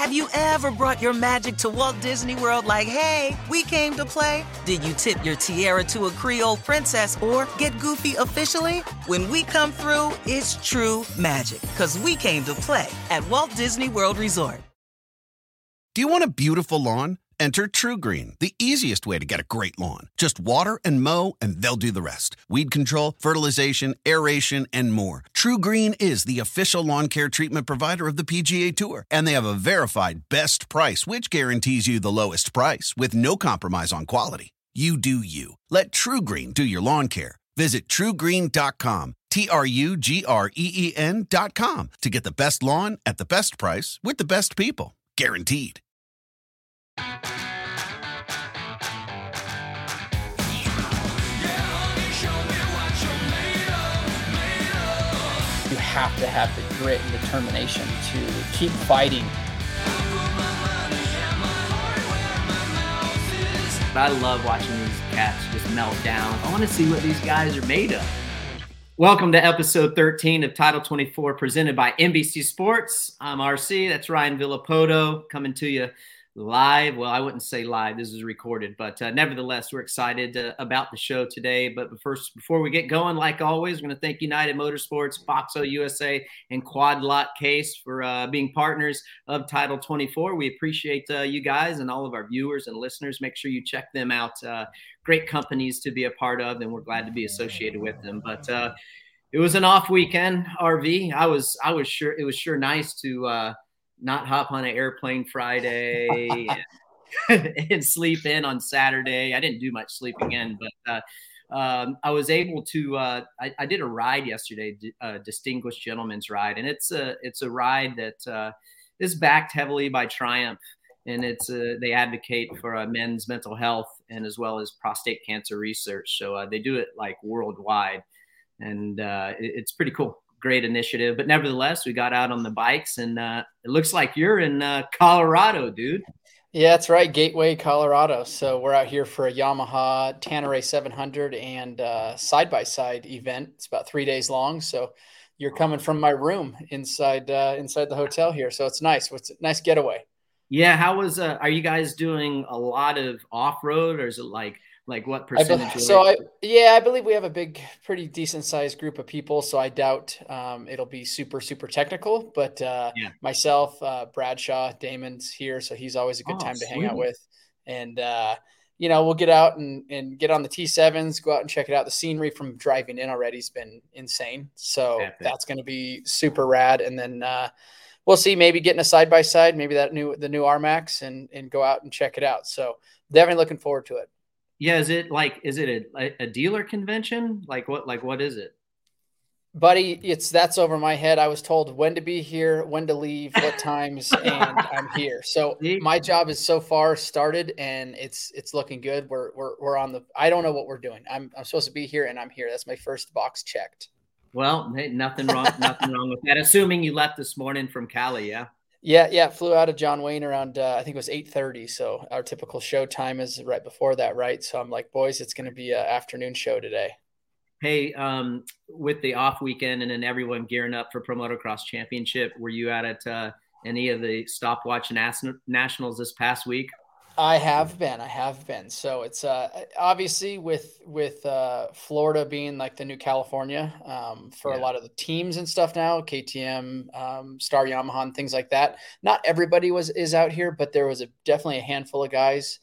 Have you ever brought your magic to Walt Disney World like, hey, we came to play? Did you tip your tiara to a Creole princess or get goofy officially? When we come through, it's true magic, because we came to play at Walt Disney World Resort. Do you want a beautiful lawn? Enter TruGreen, the easiest way to get a great lawn. Just water and mow, and they'll do the rest. Weed control, fertilization, aeration, and more. TruGreen is the official lawn care treatment provider of the PGA Tour, and they have a verified best price, which guarantees you the lowest price with no compromise on quality. You do you. Let TruGreen do your lawn care. Visit TruGreen.com, TruGreen.com, to get the best lawn at the best price with the best people. Guaranteed. You have to have the grit and determination to keep fighting. I love watching these cats just melt down. I want to see what these guys are made of. Welcome to episode 13 of Title 24, presented by NBC Sports. I'm RC. That's Ryan Villapoto coming to you live. Well, I wouldn't say live. This is recorded. But nevertheless, we're excited about the show today. But first, before we get going, like always, we're going to thank United Motorsports, Boxo USA, and Quad Lot Case for being partners of Title 24. We appreciate you guys and all of our viewers and listeners. Make sure you check them out. Great companies to be a part of, and we're glad to be associated with them. But it was an off weekend, RV. I was sure it was nice to not hop on an airplane Friday and sleep in on Saturday. I didn't do much sleeping in, but I was able to. I did a ride yesterday, Distinguished Gentleman's Ride, and it's a ride that is backed heavily by Triumph. And they advocate for men's mental health and as well as prostate cancer research. So they do it like worldwide, and it's pretty cool. Great initiative. But nevertheless, we got out on the bikes, and it looks like you're in Colorado, dude. Yeah, that's right. Gateway, Colorado. So we're out here for a Yamaha Tanneray 700 and side-by-side event. It's about 3 days long. So you're coming from my room inside the hotel here. So it's nice. It's a nice getaway. Yeah, how was? Are you guys doing a lot of off-road, or is it like what percentage? I believe we have a pretty decent sized group of people. So I doubt it'll be super technical. But myself, Bradshaw, Damon's here, so he's always a good time to hang out with. And we'll get out and get on the T7s, go out and check it out. The scenery from driving in already has been insane. So that's going to be super rad. And then we'll see, maybe getting a side-by-side, maybe the new R-Max and go out and check it out. So definitely looking forward to it. Yeah. Is it a dealer convention? Like what is it? Buddy, that's over my head. I was told when to be here, when to leave, what times, and I'm here. So my job is so far started, and it's looking good. We're on I don't know what we're doing. I'm supposed to be here, and I'm here. That's my first box checked. Well, hey, nothing wrong with that. Assuming you left this morning from Cali, yeah? Yeah. Flew out of John Wayne around, I think it was 8:30. So our typical show time is right before that, right? So I'm like, boys, it's going to be an afternoon show today. Hey, with the off weekend and then everyone gearing up for Pro Motocross Championship, were you out at any of the stopwatch nationals this past week? I have been. So it's obviously with Florida being like the new California for a lot of the teams and stuff now, KTM, Star Yamaha and things like that. Not everybody is out here, but there was definitely a handful of guys.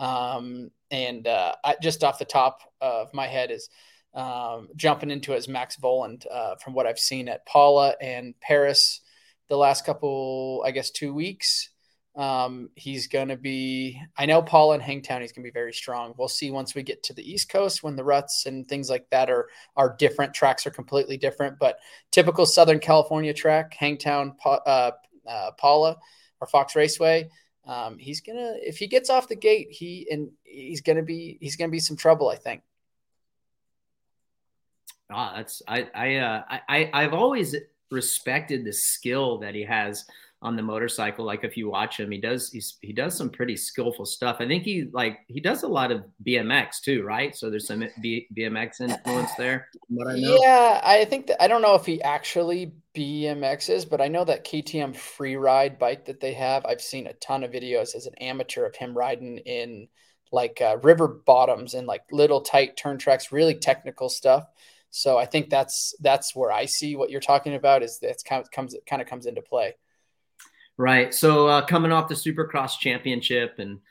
Just off the top of my head is jumping into it is Max Voland from what I've seen at Paula and Paris the last couple, I guess, 2 weeks. He's going to be, I know Paul and Hangtown, he's going to be very strong. We'll see once we get to the East Coast when the ruts and things like that are different. Tracks are completely different, but typical Southern California track, Hangtown, Paula or Fox Raceway. If he gets off the gate, he's going to be some trouble, I think. I've always respected the skill that he has on the motorcycle. Like if you watch him, he does some pretty skillful stuff. I think he does a lot of BMX too, right? So there's some BMX influence there. From what I know. Yeah, I think I don't know if he actually BMXs, but I know that KTM free ride bike that they have, I've seen a ton of videos as an amateur of him riding in like river bottoms and like little tight turn tracks, really technical stuff. So I think that's where I see what you're talking about is that's kind of comes into play. Right. So coming off the Supercross championship and,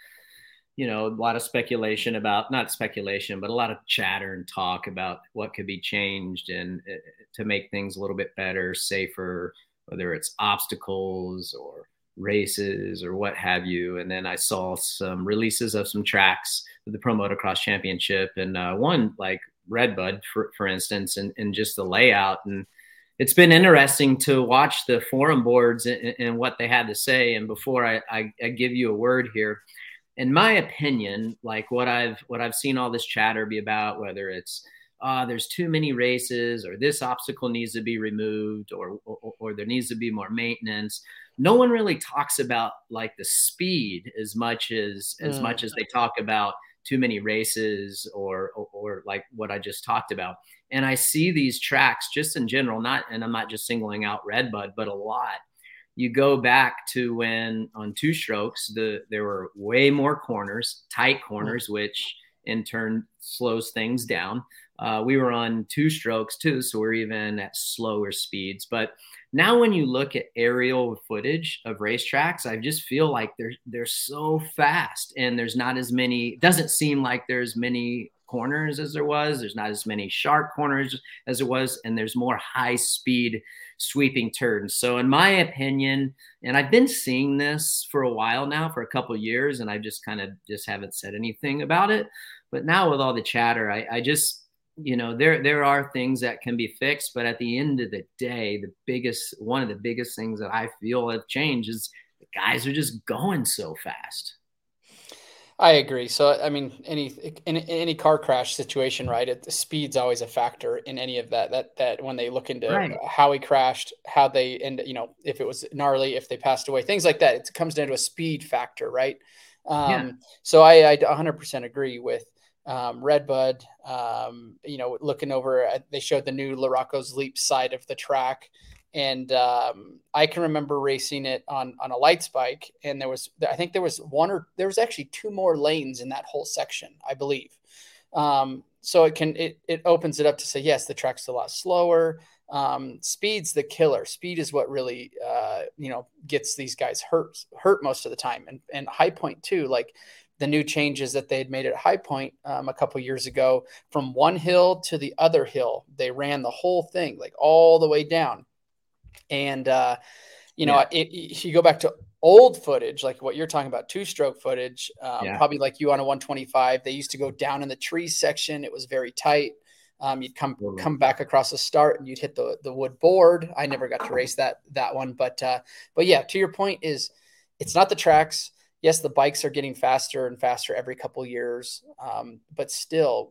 a lot of speculation about, not speculation, but a lot of chatter and talk about what could be changed and to make things a little bit better, safer, whether it's obstacles or races or what have you. And then I saw some releases of some tracks with the Pro Motocross Championship and one like Redbud, for instance, and just the layout. And it's been interesting to watch the forum boards and what they had to say. And before I give you a word here, in my opinion, like what I've seen all this chatter be about, whether it's there's too many races or this obstacle needs to be removed or there needs to be more maintenance. No one really talks about like the speed as much as they talk about too many races or like what I just talked about. And I see these tracks just in general, and I'm not just singling out Redbud, but a lot. You go back to when on two strokes, there were way more corners, tight corners, which in turn slows things down. We were on two strokes too, so we're even at slower speeds. But now when you look at aerial footage of racetracks, I just feel like they're so fast and there's not as many, doesn't seem like there's many corners as there was. There's not as many sharp corners as there was, and there's more high speed sweeping turns. So in my opinion, and I've been seeing this for a while now, for a couple of years, and I just haven't said anything about it. But now with all the chatter, I just, there are things that can be fixed, but at the end of the day, one of the biggest things that I feel have changed is the guys are just going so fast. I agree. So, I mean, any car crash situation, right? The speed's always a factor in any of that when they look into how he crashed, how they end, if it was gnarly, if they passed away, things like that. It comes down to a speed factor, right? So I 100% agree with Redbud. Looking over, they showed the new Larocco's Leap side of the track. And I can remember racing it on a lights bike, and there was actually two more lanes in that whole section, I believe. So it opens it up to say, yes, the track's a lot slower. Speed's the killer. Speed is what really gets these guys hurt most of the time. And High Point too, like the new changes that they had made at High Point a couple years ago, from one hill to the other hill, they ran the whole thing like all the way down. And, if you go back to old footage, like what you're talking about, two-stroke footage, probably like you on a 125, they used to go down in the trees section. It was very tight. You'd come back across the start and you'd hit the wood board. I never got to race that one, but yeah, to your point is it's not the tracks. Yes, the bikes are getting faster and faster every couple of years. But still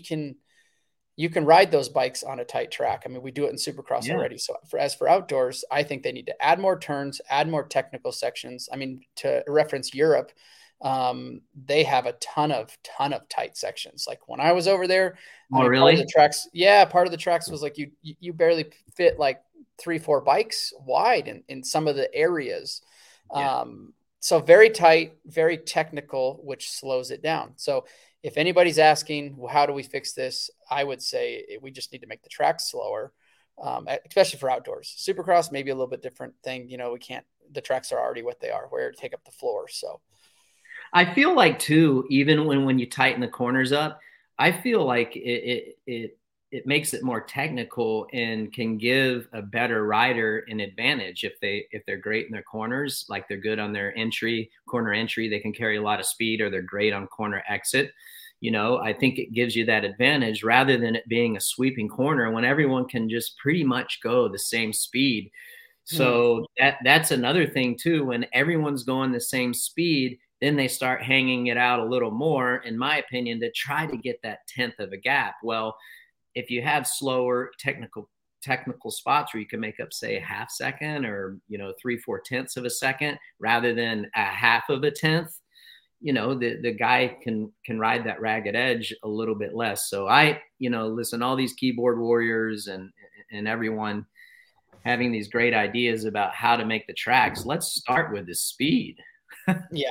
you can ride those bikes on a tight track. I mean, we do it in Supercross already. So as for outdoors, I think they need to add more turns, add more technical sections. I mean, to reference Europe, they have a ton of tight sections. Like when I was over there, really? Part of the tracks was like you barely fit like 3-4 bikes wide in some of the areas. So very tight, very technical, which slows it down. So if anybody's asking, well, how do we fix this? I would say we just need to make the tracks slower, especially for outdoors. Supercross, maybe a little bit different thing. The tracks are already what they are, where to take up the floor. So I feel like too, even when you tighten the corners up, I feel like it makes it more technical and can give a better rider an advantage if they're great in their corners, like they're good on their corner entry, they can carry a lot of speed, or they're great on corner exit. I think it gives you that advantage rather than it being a sweeping corner when everyone can just pretty much go the same speed. So that's another thing too. When everyone's going the same speed, then they start hanging it out a little more, in my opinion, to try to get that 10th of a gap. Well, if you have slower technical spots where you can make up, say, a half second or 3/4 tenths of a second rather than a half of a tenth, the guy can ride that ragged edge a little bit less. So listen, all these keyboard warriors and everyone, having these great ideas about how to make the tracks. Let's start with the speed. Yeah,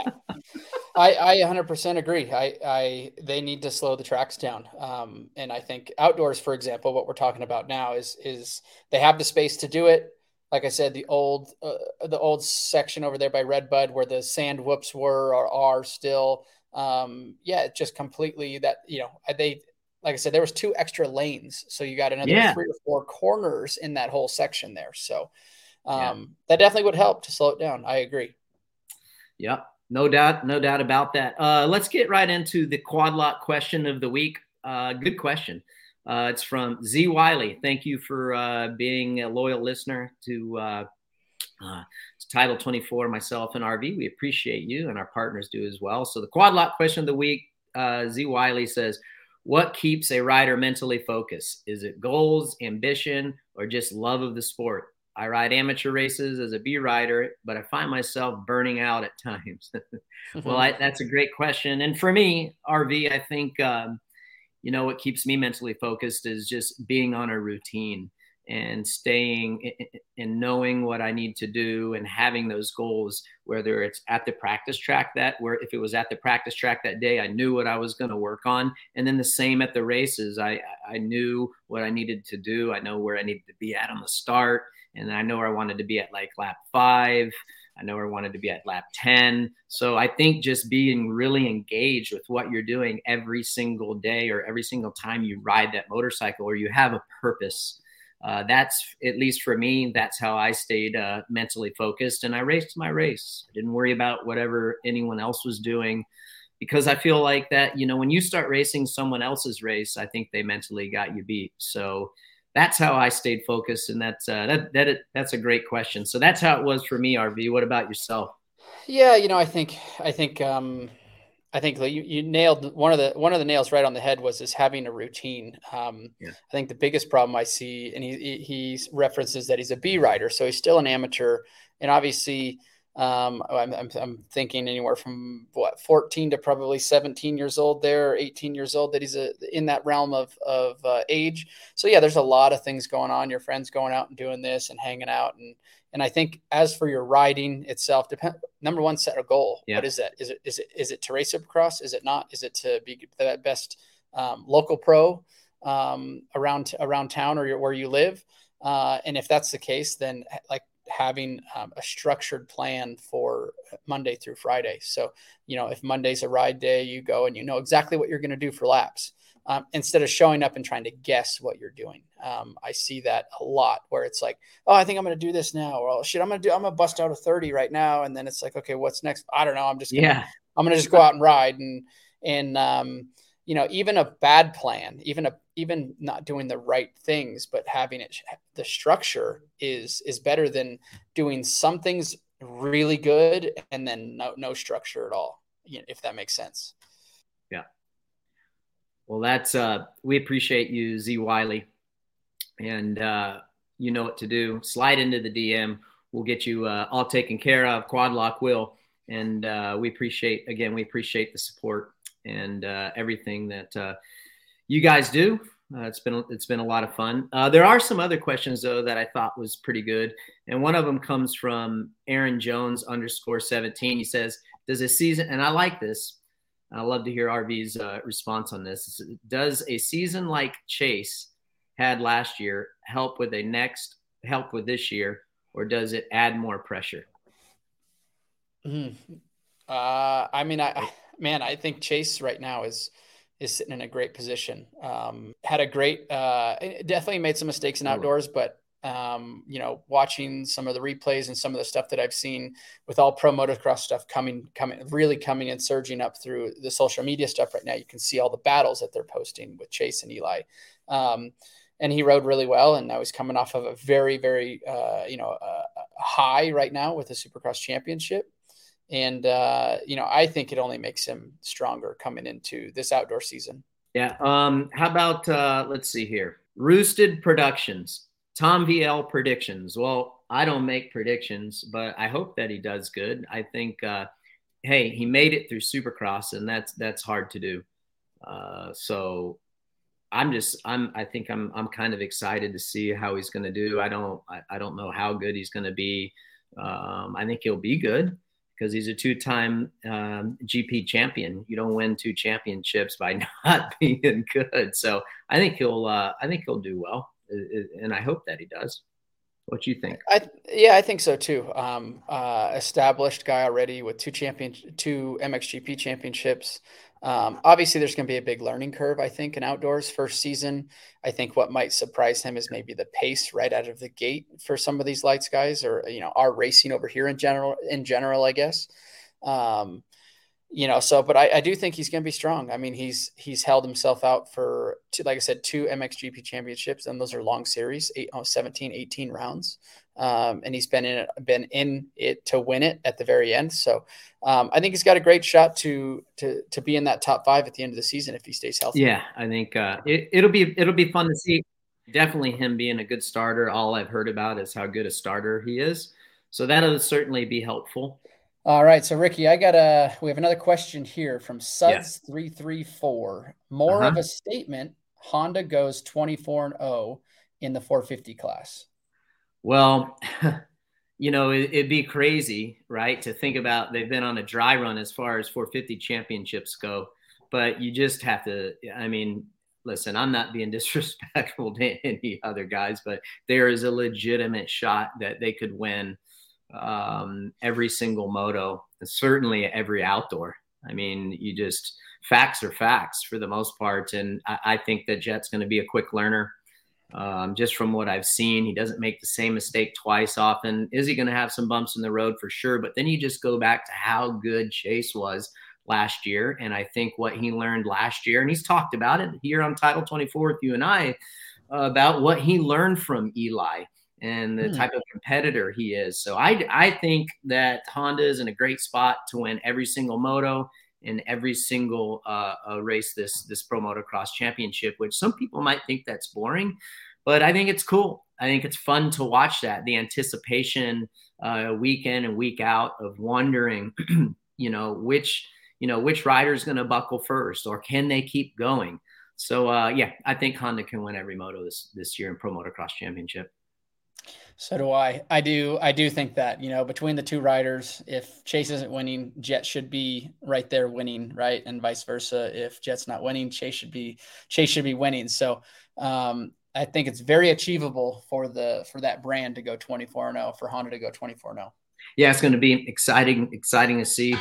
I 100% agree. They need to slow the tracks down. And I think outdoors, for example, what we're talking about now is they have the space to do it. Like I said, the old section over there by Redbud where the sand whoops were or are still, just completely that, like I said, there was 2 extra lanes. So you got another 3 or 4 corners in that whole section there. So that definitely would help to slow it down. I agree. Yep. No doubt about that. Let's get right into the Quad Lock question of the week. Good question. It's from Z Wiley. Thank you for being a loyal listener to Title 24, myself and RV. We appreciate you, and our partners do as well. So the Quad Lock question of the week, Z Wiley says, what keeps a rider mentally focused? Is it goals, ambition, or just love of the sport? I ride amateur races as a B rider, but I find myself burning out at times. Well, that's a great question. And for me, RV, I think, what keeps me mentally focused is just being on a routine and staying and knowing what I need to do and having those goals, whether it's at the practice track if it was at the practice track that day, I knew what I was going to work on. And then the same at the races, I knew what I needed to do. I know where I needed to be at on the start. And I know where I wanted to be at like lap 5. I know where I wanted to be at lap 10. So I think just being really engaged with what you're doing every single day or every single time you ride that motorcycle or you have a purpose, that's, at least for me, that's how I stayed mentally focused. And I raced my race. I didn't worry about whatever anyone else was doing, because I feel like that, when you start racing someone else's race, I think they mentally got you beat. So that's how I stayed focused, and that's a great question. So that's how it was for me, RV. What about yourself? Yeah, I think you nailed one of the nails right on the head. Was having a routine. I think the biggest problem I see, and he references that he's a B rider, so he's still an amateur, and obviously. I'm thinking anywhere from 14 to probably 17 years old there, or 18 years old, that he's in that realm of age. So yeah, there's a lot of things going on. Your friends going out and doing this and hanging out. And I think as for your riding itself, number one, set a goal. Yeah. What is that? Is it to race Supercross? Is it not? Is it to be the best local pro around town or where you live? And if that's the case, then having a structured plan for Monday through Friday. So, if Monday's a ride day, you go and you know exactly what you're going to do for laps, instead of showing up and trying to guess what you're doing. I see that a lot where it's like, oh, I think I'm going to do this now. Or, oh, shit, I'm going to bust out a 30 right now. And then it's like, okay, what's next? I don't know. I'm going to just go out and ride. And even a bad plan, even not doing the right things, but having the structure is better than doing some things really good and then no structure at all, if that makes sense. Yeah. Well, that's, we appreciate you, Z Wiley, and you know what to do. Slide into the DM. We'll get you all taken care of. Quad Lock will. And we appreciate the support and everything that you guys do. It's been a lot of fun. There are some other questions though that I thought was pretty good, and one of them comes from Aaron Jones _17. He says, "Does a season?" And I like this. I love to hear RV's response on this. Does a season like Chase had last year help with this year, or does it add more pressure? I think Chase right now is sitting in a great position. Had a great, definitely made some mistakes in outdoors, but watching some of the replays and some of the stuff that I've seen with all pro motocross stuff coming and surging up through the social media stuff right now, you can see all the battles that they're posting with Chase and Eli. And he rode really well, and now he's coming off of a very, very, high right now with the Supercross championship. And, I think it only makes him stronger coming into this outdoor season. Yeah. How about, let's see here. Roosted Productions, Tom VL predictions. Well, I don't make predictions, but I hope that he does good. I think, he made it through Supercross, and that's hard to do. So I think I'm kind of excited to see how he's going to do. I don't know how good he's going to be. I think he'll be good because he's a two-time GP champion. You don't win 2 championships by not being good. So I think he'll do well, and I hope that he does. What do you think? I think so too. Established guy already with 2 MXGP championships. Obviously, there's going to be a big learning curve, I think, in outdoors first season. I think what might surprise him is maybe the pace right out of the gate for some of these lights guys, or our racing over here in general, I guess. But I do think he's going to be strong. I mean, he's held himself out for, like I said, 2 MXGP championships, and those are long series, 17, 18 rounds. And he's been in it to win it at the very end. So I think he's got a great shot to be in that top 5 at the end of the season if he stays healthy. Yeah, I think it'll be fun to see. Definitely him being a good starter. All I've heard about is how good a starter he is. So that'll certainly be helpful. All right, so Ricky, we have another question here from Suds334. More of a statement. Honda goes 24-0 in the 450 class. Well, it'd be crazy, right, to think about. They've been on a dry run as far as 450 championships go, but you just have to. I mean, listen, I'm not being disrespectful to any other guys, but there is a legitimate shot that they could win every single moto, certainly every outdoor. I mean, facts are facts for the most part. And I think that Jett's going to be a quick learner. Just from what I've seen, he doesn't make the same mistake twice often. Is he going to have some bumps in the road? For sure. But then you just go back to how good Chase was last year. And I think what he learned last year, and he's talked about it here on Title 24 with you and I, about what he learned from Eli and the type of competitor he is. So I think that Honda is in a great spot to win every single moto in every single race this Pro Motocross Championship, which some people might think that's boring, but I think it's cool. I think it's fun to watch that, the anticipation week in and week out of wondering, which rider is going to buckle first, or can they keep going? So I think Honda can win every moto this year in Pro Motocross Championship. So do I. I do think that, between the 2 riders, if Chase isn't winning, Jett should be right there winning, right? And vice versa. If Jett's not winning, Chase should be winning. So I think it's very achievable for that brand to go 24-0, for Honda to go 24-0. Yeah, it's going to be exciting to see.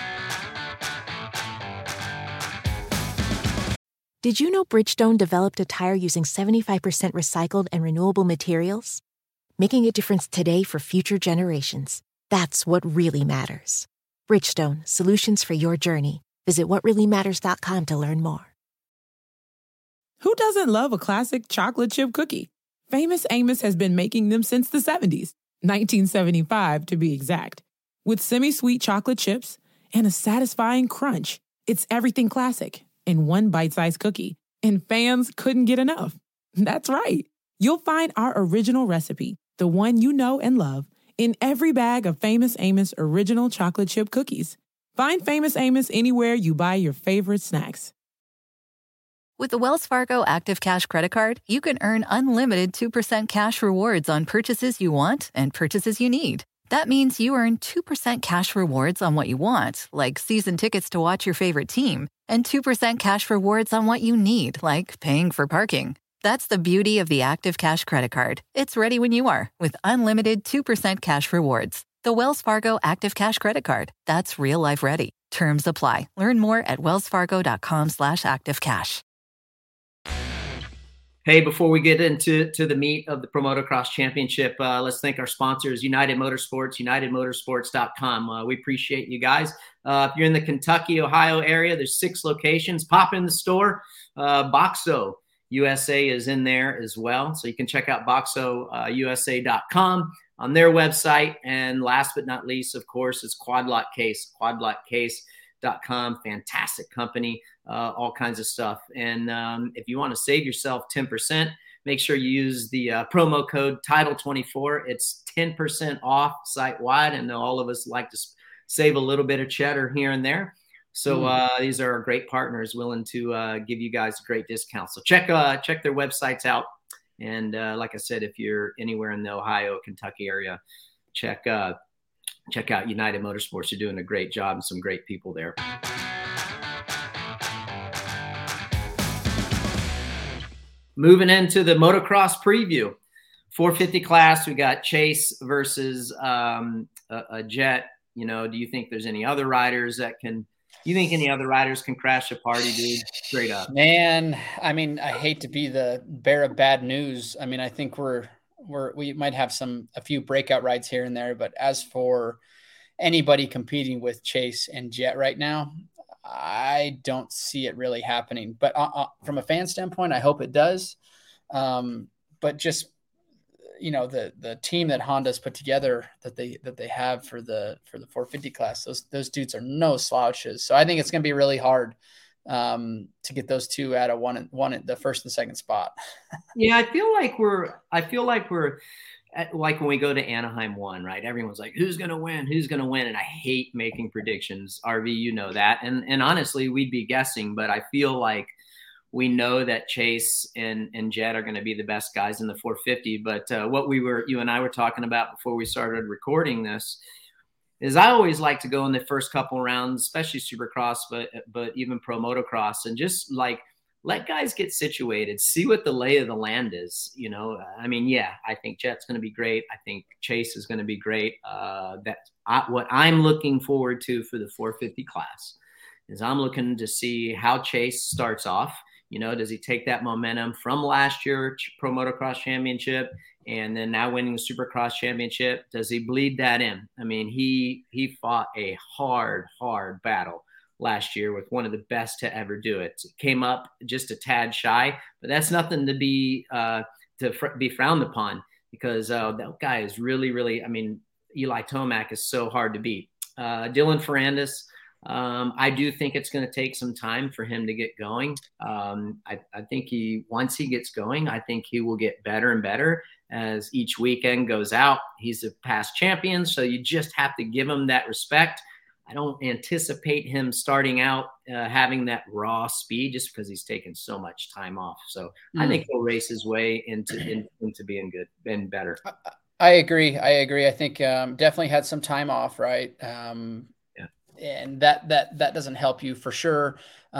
Did you know Bridgestone developed a tire using 75% recycled and renewable materials? Making a difference today for future generations. That's what really matters. Bridgestone, solutions for your journey. Visit whatreallymatters.com to learn more. Who doesn't love a classic chocolate chip cookie? Famous Amos has been making them since the 70s, 1975 to be exact. With semi-sweet chocolate chips and a satisfying crunch, it's everything classic in one bite-sized cookie, and fans couldn't get enough. That's right. You'll find our original recipe, the one you know and love, in every bag of Famous Amos original chocolate chip cookies. Find Famous Amos anywhere you buy your favorite snacks. With the Wells Fargo Active Cash Credit Card, you can earn unlimited 2% cash rewards on purchases you want and purchases you need. That means you earn 2% cash rewards on what you want, like season tickets to watch your favorite team, and 2% cash rewards on what you need, like paying for parking. That's the beauty of the Active Cash Credit Card. It's ready when you are, with unlimited 2% cash rewards. The Wells Fargo Active Cash Credit Card. That's real life ready. Terms apply. Learn more at wellsfargo.com/activecash. Hey, before we get into the meat of the Pro Motocross Championship, let's thank our sponsors, United Motorsports, unitedmotorsports.com. We appreciate you guys. If you're in the Kentucky, Ohio area, there's 6 locations. Pop in the store. Boxo USA is in there as well. So you can check out boxousa.com on their website. And last but not least, of course, is Quad Lock Case, quadlockcase.com. Fantastic company, all kinds of stuff. And if you want to save yourself 10%, make sure you use the promo code Title24. It's 10% off site-wide. And all of us like to save a little bit of cheddar here and there. So these are great partners willing to give you guys a great discount. So check their websites out. And like I said, if you're anywhere in the Ohio, Kentucky area, check out United Motorsports. You're doing a great job and some great people there. Moving into the motocross preview. 450 class, we got Chase versus a Jet. You know, do you think there's any other riders that can – you think any other riders can crash a party, dude? Straight up. Man, I mean, I hate to be the bearer of bad news. I mean, I think we might have a few breakout rides here and there, but as for anybody competing with Chase and Jet right now, I don't see it really happening. But from a fan standpoint, I hope it does. But just, you know, the team that Honda's put together that they have for the 450 class, those dudes are no slouches. So I think it's going to be really hard to get those two out of one the first and second spot. Yeah, I feel like we're like when we go to Anaheim 1, right? Everyone's like, who's going to win? Who's going to win? And I hate making predictions. RV, you know that. And honestly, we'd be guessing, but I feel like we know that Chase and Jet are going to be the best guys in the 450. But what you and I were talking about before we started recording this is I always like to go in the first couple rounds, especially Supercross, but even Pro Motocross, and just like let guys get situated, see what the lay of the land is. You know, I mean, yeah, I think Jet's going to be great. I think Chase is going to be great. What I'm looking forward to for the 450 class is I'm looking to see how Chase starts off. You know, does he take that momentum from last year Pro Motocross Championship and then now winning the Supercross Championship? Does he bleed that in? I mean, he fought a hard battle last year with one of the best to ever do it. Came up just a tad shy, but that's nothing to be frowned upon because that guy is really, I mean, Eli Tomac is so hard to beat. Dylan Ferrandis, I do think it's going to take some time for him to get going. I think once he gets going, I think he will get better and better as each weekend goes out. He's a past champion, so you just have to give him that respect. I don't anticipate him starting out having that raw speed just because he's taken so much time off. So I think he'll race his way into being good and better. I agree. I think definitely had some time off, right? And that doesn't help you for sure.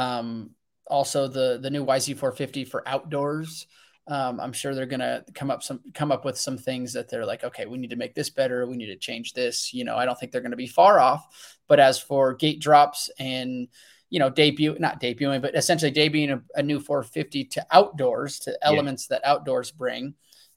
Also the new YZ450 for outdoors. I'm sure they're going to come up with some things that they're like, okay, we need to make this better. We need to change this. You know, I don't think they're going to be far off, but as for gate drops and, you know, but essentially debuting a new 450 to outdoors, to elements that outdoors bring,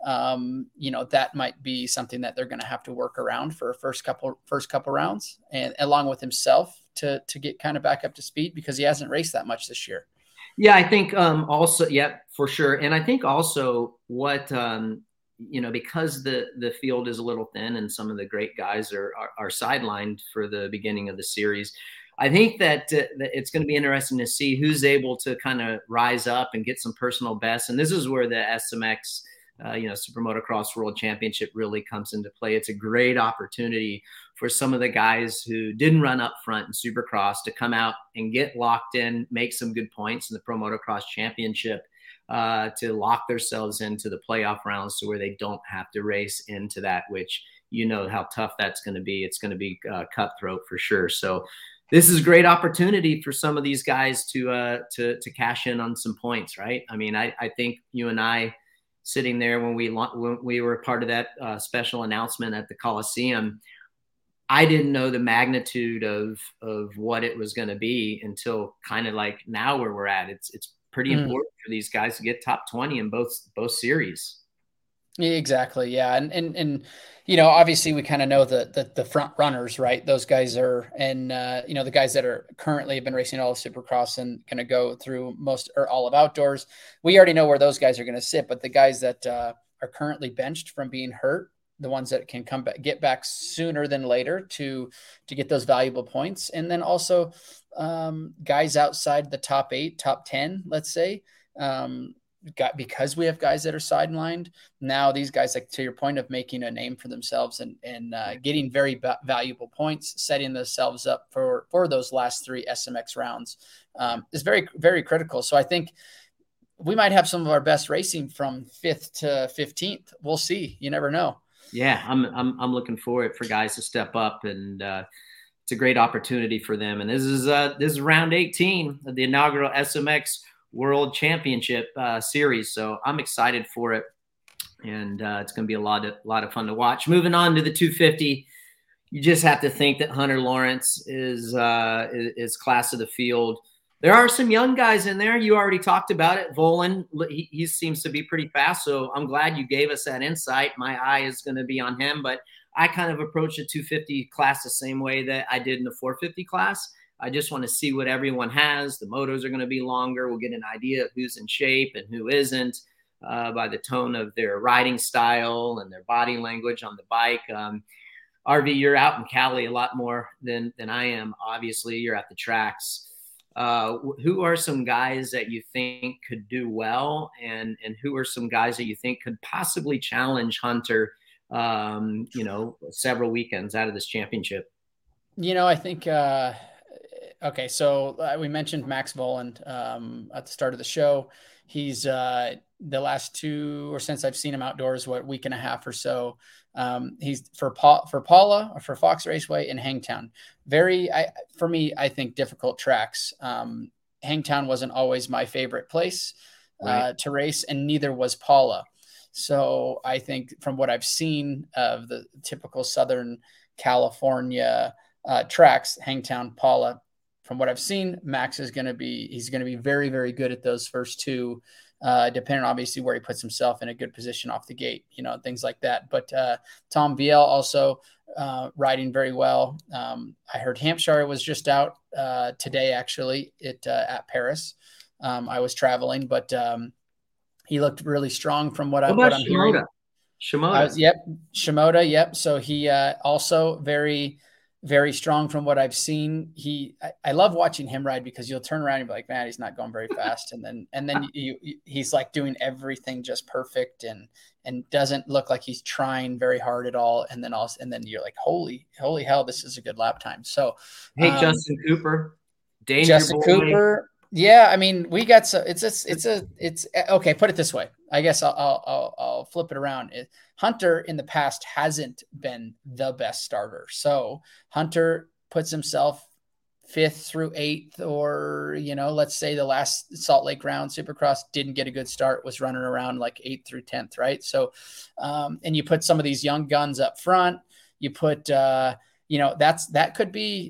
you know, that might be something that they're going to have to work around for first couple rounds, and along with himself to get kind of back up to speed because he hasn't raced that much this year. Yeah, I think also, yeah, for sure. And I think also what, you know, because the field is a little thin and some of the great guys are sidelined for the beginning of the series, I think that it's going to be interesting to see who's able to kind of rise up and get some personal bests. And this is where the SMX, Super Motocross World Championship really comes into play. It's a great opportunity for some of the guys who didn't run up front in Supercross to come out and get locked in, make some good points in the Pro Motocross Championship, to lock themselves into the playoff rounds to where they don't have to race into that, which you know how tough that's going to be. It's going to be cutthroat for sure. So this is a great opportunity for some of these guys to cash in on some points, right? I mean, I think you and I, sitting there when we were part of that special announcement at the Coliseum, I didn't know the magnitude of what it was going to be until kind of like now where we're at. It's pretty important for these guys to get top 20 in both series. Exactly. Yeah. And, you know, obviously we kind of know the front runners, right? Those guys are, and, you know, the guys that are currently have been racing all of Supercross and going to go through most or all of outdoors. We already know where those guys are going to sit, but the guys that are currently benched from being hurt, the ones that can come back, get back sooner than later to get those valuable points. And then also guys outside the top 8, top 10, let's say, because we have guys that are sidelined now, these guys, like to your point of making a name for themselves and getting very valuable points, setting themselves up for those last 3 SMX rounds is very, very critical. So I think we might have some of our best racing from 5th to 15th. We'll see. You never know. Yeah, I'm looking for guys to step up, and it's a great opportunity for them. And this is round 18 of the inaugural SMX World Championship series. So I'm excited for it, and it's going to be a lot of fun to watch. Moving on to the 250, you just have to think that Hunter Lawrence is class of the field. There are some young guys in there. You already talked about it. Volan, he seems to be pretty fast, so I'm glad you gave us that insight. My eye is going to be on him, but I kind of approach the 250 class the same way that I did in the 450 class. I just want to see what everyone has. The motos are going to be longer. We'll get an idea of who's in shape and who isn't by the tone of their riding style and their body language on the bike. RV, you're out in Cali a lot more than I am. Obviously, you're at the tracks. Who are some guys that you think could do well, and who are some guys that you think could possibly challenge Hunter, several weekends out of this championship? I think, okay, so we mentioned Max Voland at the start of the show. He's the last 2, or since I've seen him outdoors, week and a half or so. He's for Paula, or for Fox Raceway in Hangtown. For me, I think difficult tracks. Hangtown wasn't always my favorite place to race, and neither was Paula. So I think from what I've seen of the typical Southern California tracks, Hangtown, Paula, from what I've seen, Max is going to be very, very good at those first 2, depending on obviously where he puts himself in a good position off the gate, things like that. But Tom Viel also riding very well. I heard Hampshire was just out today, actually, at Paris. I was traveling, but he looked really strong from what I'm hearing. Shimoda. Yep. So he also very, very strong from what I've seen. I love watching him ride, because you'll turn around and be like, man, he's not going very fast. And then he's like doing everything just perfect and doesn't look like he's trying very hard at all. And then you're like, holy hell, this is a good lap time. So, hey, Justin Cooper, Justin Cooper. Yeah. I mean, we got, so it's okay. Put it this way. I guess I'll flip it around. Hunter in the past hasn't been the best starter. So Hunter puts himself 5th through 8th, or, let's say the last Salt Lake round Supercross didn't get a good start, was running around like 8th through 10th. Right. So, and you put some of these young guns up front, you put, that could be,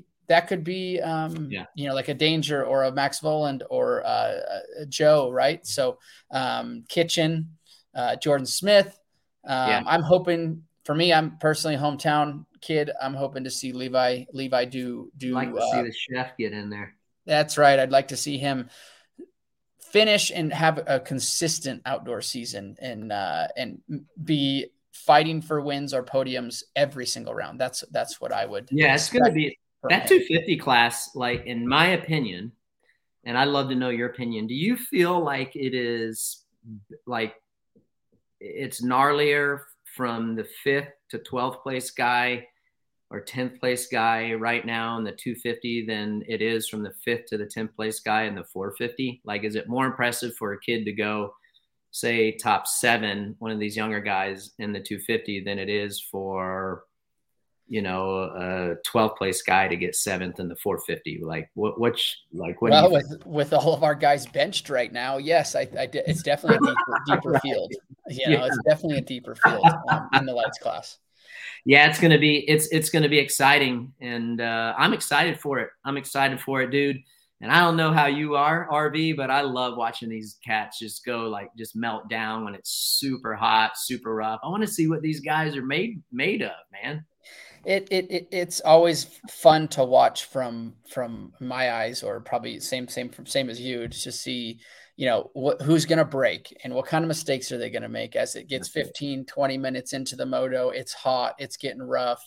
like a Danger or a Max Voland or a Joe, right? So Kitchen, Jordan Smith. I'm hoping, for me, I'm personally a hometown kid. I'm hoping to see Levi do. Like to see the chef get in there. That's right. I'd like to see him finish and have a consistent outdoor season and be fighting for wins or podiums every single round. That's what I would. Yeah, it's going to be. That 250 class, like, in my opinion, and I'd love to know your opinion, do you feel like it is, like, it's gnarlier from the 5th to 12th place guy or 10th place guy right now in the 250 than it is from the 5th to the 10th place guy in the 450? Like, is it more impressive for a kid to go, say, top 7, one of these younger guys in the 250, than it is for a 12th place guy to get 7th in the 450? With all of our guys benched right now, yes, it's definitely a deeper field. It's definitely a deeper field in the lights class. Yeah, it's gonna be exciting, and I'm excited for it. Dude. And I don't know how you are, RV, but I love watching these cats just melt down when it's super hot, super rough. I want to see what these guys are made of, man. It's always fun to watch from my eyes, or probably same as you, to see, who's going to break and what kind of mistakes are they going to make as it gets 15, 20 minutes into the moto. It's hot, it's getting rough.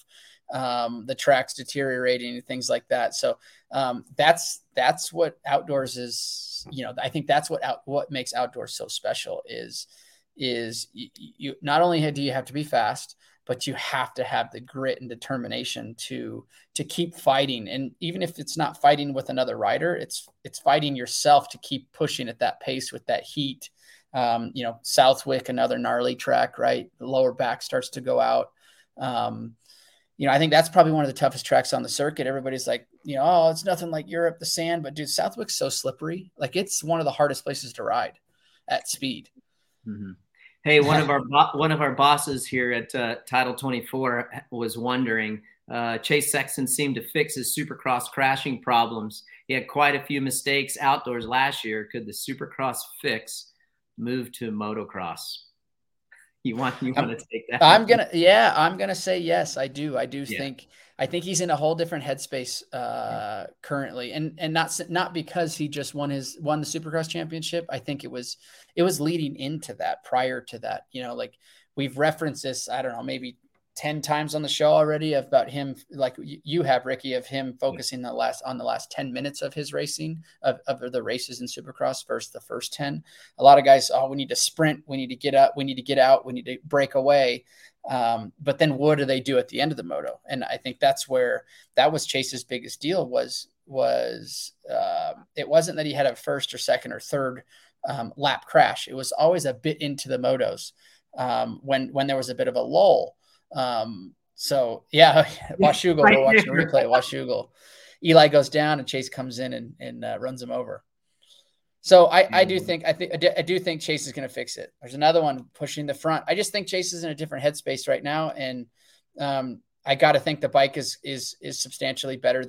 the track's deteriorating and things like that. So that's what outdoors is. I think that's what makes outdoors so special is you not only do you have to be fast, but you have to have the grit and determination to keep fighting. And even if it's not fighting with another rider, it's fighting yourself to keep pushing at that pace with that heat. Southwick, another gnarly track, right? The lower back starts to go out. I think that's probably one of the toughest tracks on the circuit. Everybody's like, oh, it's nothing like Europe, the sand, but dude, Southwick's so slippery. Like it's one of the hardest places to ride at speed. Mm-hmm. Hey, one of our bosses here at Title 24 was wondering, Chase Sexton seemed to fix his Supercross crashing problems. He had quite a few mistakes outdoors last year. Could the Supercross fix move to motocross? You want to take that? I'm gonna say yes. I do think he's in a whole different headspace currently, and not because he just won the Supercross championship. I think it was leading into that, prior to that. Like we've referenced this, I don't know, maybe 10 times on the show already about him, like you have, Ricky, of him focusing on the last 10 minutes of his racing of the races in Supercross versus the first 10. A lot of guys, we need to sprint, we need to get up, we need to get out, we need to break away. But then what do they do at the end of the moto? And I think that was Chase's biggest deal was it wasn't that he had a first or second or third lap crash. It was always a bit into the motos when there was a bit of a lull. Washougal, we're watching a replay. Washougal, Eli goes down and Chase comes in and runs him over. So I do think Chase is going to fix it. There's another one pushing the front. I just think Chase is in a different headspace right now, and I got to think the bike is substantially better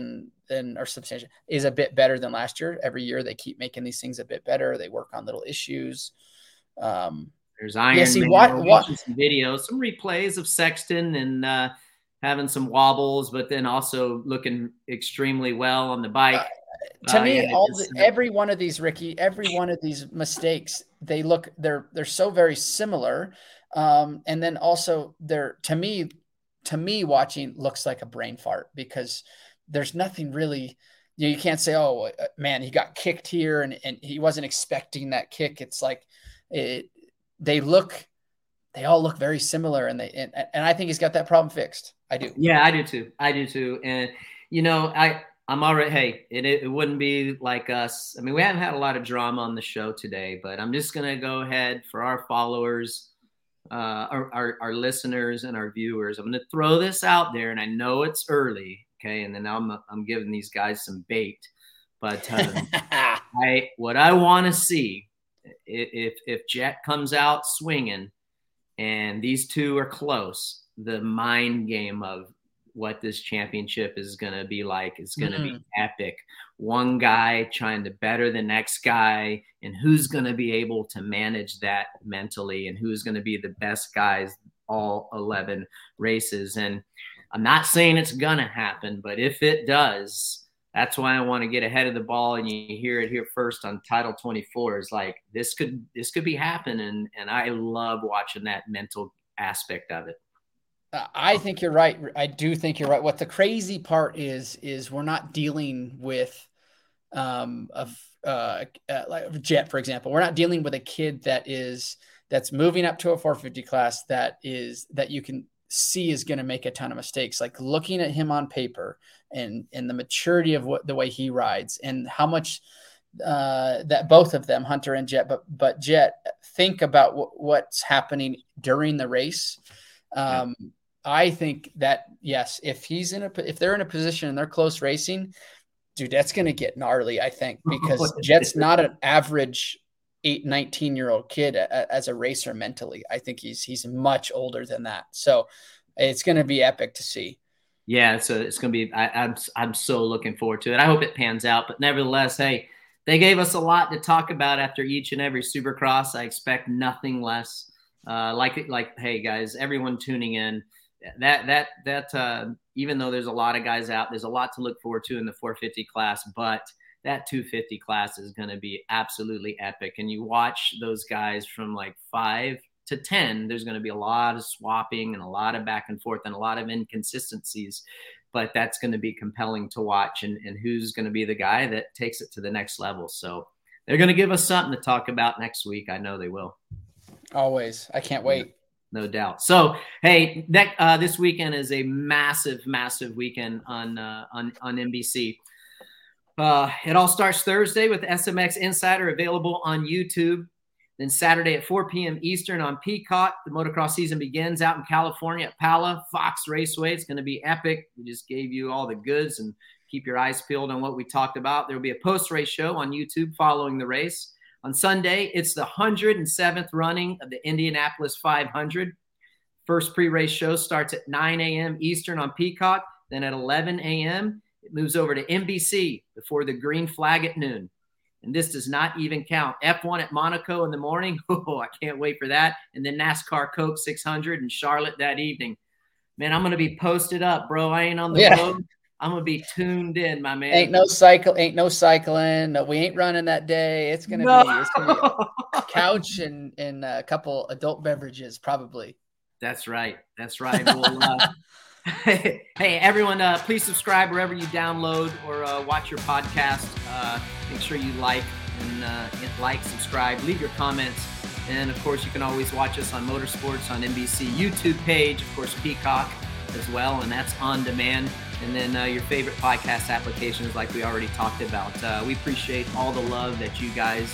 is a bit better than last year. Every year they keep making these things a bit better. They work on little issues. There's watching some videos, some replays of Sexton and having some wobbles, but then also looking extremely well on the bike. To me, every one of these, Ricky, every one of these mistakes, they're so very similar. And then also to me watching looks like a brain fart because there's nothing really, you can't say, oh man, he got kicked here and he wasn't expecting that kick. It's like they all look very similar, and I think he's got that problem fixed. I do. Yeah, I do too. And I'm already, hey, it wouldn't be like us. I mean, we haven't had a lot of drama on the show today, but I'm just going to go ahead for our followers, our listeners and our viewers. I'm going to throw this out there, and I know it's early. Okay. And then I'm giving these guys some bait, but what I want to see, if Jet comes out swinging and these two are close, the mind game of what this championship is going to be like is going to be epic. One guy trying to better the next guy, and who's going to be able to manage that mentally, and who's going to be the best guys all 11 races. And I'm not saying it's going to happen, but if it does, that's why I want to get ahead of the ball, and you hear it here first on Title 24. Is like this could be happening, and I love watching that mental aspect of it. I think you're right. I do think you're right. What the crazy part is we're not dealing with like Jet, for example. We're not dealing with a kid that's moving up to a 450 class that you can see is going to make a ton of mistakes. Like looking at him on paper and the maturity of the way he rides and how much that both of them, Hunter and Jet, but Jet, think about what's happening during the race. I think that yes, if they're in a position and they're close racing, dude, that's going to get gnarly. I think because Jet's not an average 19-year-old kid as a racer mentally. I think he's much older than that. So it's going to be epic to see. Yeah, so it's going to be. I'm so looking forward to it. I hope it pans out. But nevertheless, hey, they gave us a lot to talk about after each and every Supercross. I expect nothing less. Hey guys, everyone tuning in. That even though there's a lot of guys out, there's a lot to look forward to in the 450 class, but that 250 class is going to be absolutely epic. And you watch those guys from like 5 to 10, there's going to be a lot of swapping and a lot of back and forth and a lot of inconsistencies. But that's going to be compelling to watch, and who's going to be the guy that takes it to the next level. So they're going to give us something to talk about next week. I know they will. Always. I can't wait. No doubt. So, hey, this weekend is a massive, massive weekend on NBC. It all starts Thursday with SMX Insider available on YouTube. Then Saturday at 4 p.m. Eastern on Peacock, the motocross season begins out in California at Pala Fox Raceway. It's going to be epic. We just gave you all the goods, and keep your eyes peeled on what we talked about. There will be a post-race show on YouTube following the race. On Sunday, it's the 107th running of the Indianapolis 500. First pre-race show starts at 9 a.m. Eastern on Peacock. Then at 11 a.m., it moves over to NBC before the green flag at noon. And this does not even count F1 at Monaco in the morning. Oh, I can't wait for that. And then NASCAR Coke 600 in Charlotte that evening. Man, I'm going to be posted up, bro. I ain't on the road. I'm going to be tuned in, my man. Ain't no cycling. No, we ain't running that day. It's going to be a couch and a couple adult beverages, probably. That's right. We'll, hey, everyone, please subscribe wherever you download or watch your podcast. Make sure you like, subscribe, leave your comments. And, of course, you can always watch us on Motorsports on NBC YouTube page, of course, Peacock as well, and that's on demand. And then your favorite podcast applications like we already talked about. We appreciate all the love that you guys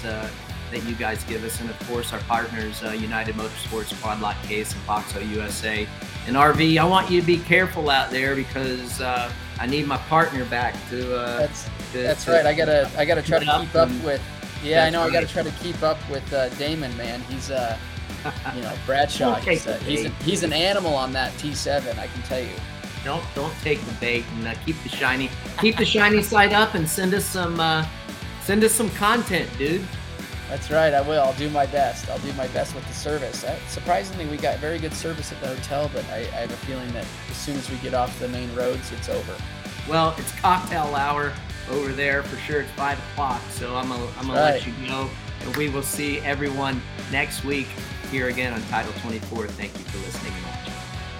give us. And, of course, our partners, United Motorsports, Quad Lock Case, and Foxo USA. And RV, I want you to be careful out there because I need my partner back to that's right. I gotta try to keep up with. Yeah, I know. Right. I gotta try to keep up with Damon, man. He's Bradshaw. He's an animal on that T7. I can tell you. Don't take the bait and keep the shiny side up and send us some content, dude. That's right. I will. I'll do my best. With the service. Surprisingly, we got very good service at the hotel, but I have a feeling that as soon as we get off the main roads, it's over. Well, it's cocktail hour over there for sure. It's 5 o'clock, so I'm gonna let you go, and we will see everyone next week here again on Title 24. Thank you for listening and watching.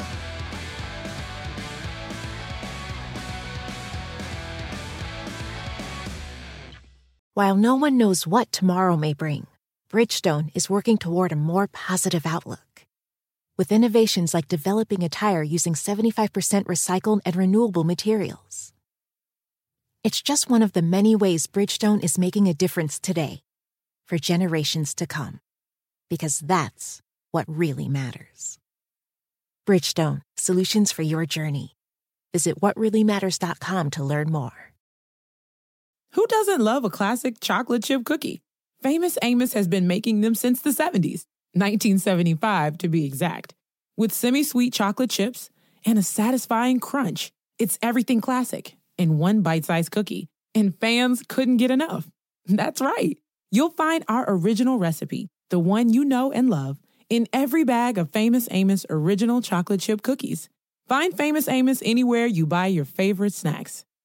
While no one knows what tomorrow may bring, Bridgestone is working toward a more positive outlook. With innovations like developing a tire using 75% recycled and renewable materials. It's just one of the many ways Bridgestone is making a difference today, for generations to come. Because that's what really matters. Bridgestone, solutions for your journey. Visit whatreallymatters.com to learn more. Who doesn't love a classic chocolate chip cookie? Famous Amos has been making them since the 70s, 1975 to be exact. With semi-sweet chocolate chips and a satisfying crunch, it's everything classic in one bite-sized cookie, and fans couldn't get enough. That's right. You'll find our original recipe, the one you know and love, in every bag of Famous Amos original chocolate chip cookies. Find Famous Amos anywhere you buy your favorite snacks.